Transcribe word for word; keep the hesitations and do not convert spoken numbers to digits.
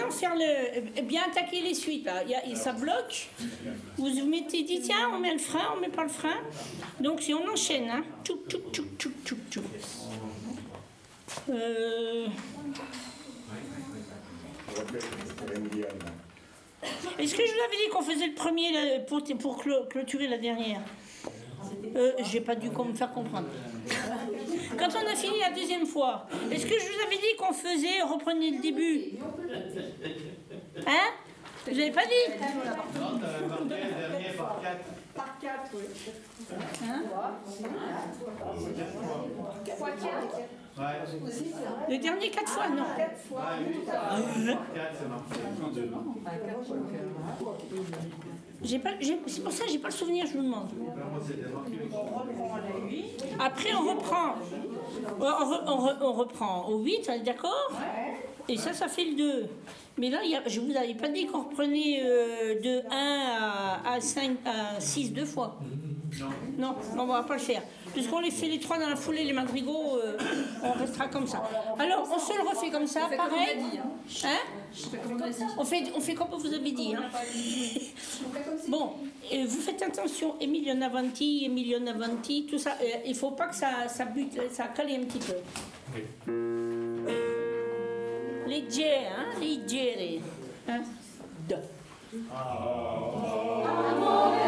maintenant faire le, bien attaquer les suites. Là. Il y a, et ça bloque. Vous vous mettez dit tiens, on met le frein, on met pas le frein. Donc si on enchaîne, hein. Tchouk, tchouk, tchouk, tchouk, tchouk, tchouk. Euh... Est-ce que je vous avais dit qu'on faisait le premier là, pour, pour clo- clôturer la dernière? euh, J'ai pas dû me faire comprendre. Quand on a fini la deuxième fois, est-ce que je vous avais dit qu'on faisait, reprenez le début? Hein? Vous n'avez pas dit? Non, t'as marqué le dernier par quatre. Par quatre, oui. Hein? Fois quatre. Ouais. Le dernier quatre fois, non. Quatre fois. Ouais, oui. Par quatre, c'est marqué. J'ai pas, j'ai, c'est pour ça que j'ai pas le souvenir, je vous demande. Moi, c'était marqué. On reprend la huit. Après, on reprend. On, re- on re- on reprend au huit, on est d'accord? Et ça, ça fait le deux. Mais là, il y a, je vous avais pas dit qu'on reprenait euh, de un à, à, cinq, à six deux fois. Non, on va pas le faire. Puisqu'on les fait les trois dans la foulée, les madrigaux, euh, on restera comme ça. Alors, on se le refait comme ça, pareil. Hein? On fait, on fait comme vous avez dit. Hein? Bon, et vous faites attention, Emilion Avanti, Emilion Avanti, tout ça. Euh, il ne faut pas que ça, ça bute, ça cale un petit peu. Leggere, hein? Leggere. Hein? Deux. Ah. Amore